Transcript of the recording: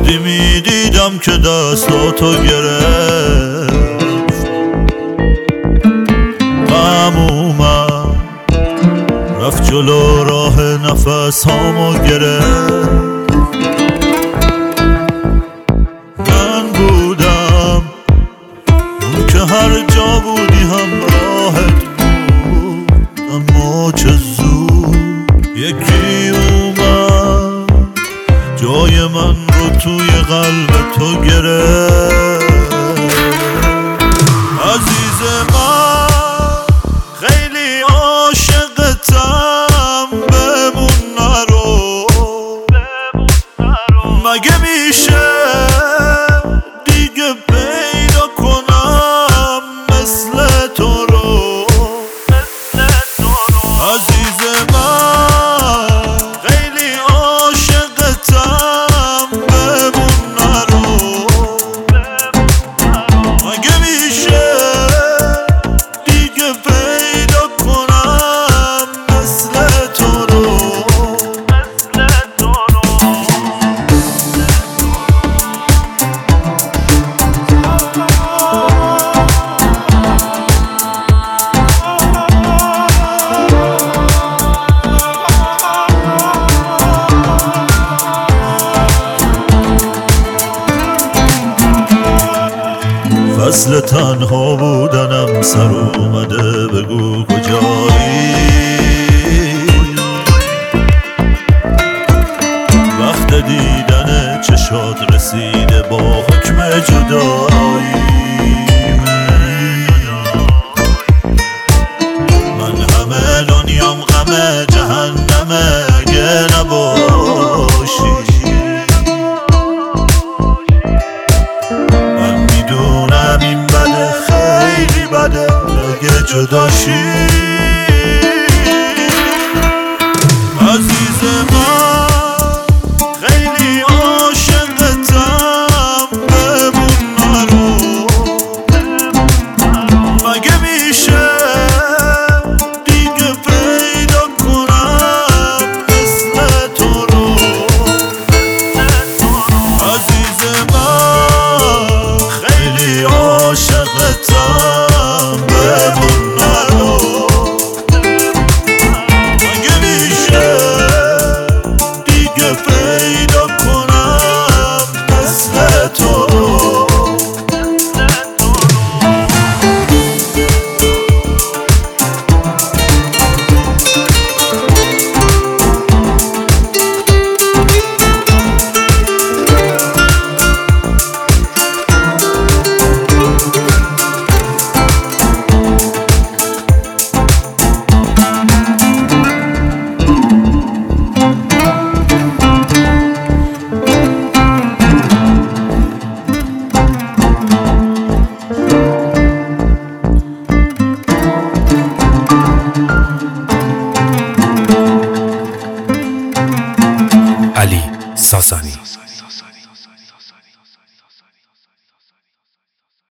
وقتی میدیدم که دستاتو گرفت غم اومد رفت جلو راه نفس هامو گرفت. من بودم اون که هر جا بودی همراهت بود، اما چه زود یکی اومد جای من رو توی قلب تو گرفت. عزیز من خیلی عاشقتم، بمون نرو مگه میشه دیگه پیدا کنم مثل تو رو. عزیز من خیلی عاشقتم، بمون نرو مگه میشه دیگه پیدا کنم مثل تو رو. فصل تنها بودنم سر اومده، بگو کجایی؟ وقت دیدن چشات رسیده با حکم جدایی. من همه دنیام غم جهنمه اگه نباشی. این بده خیلی بده اگه جدا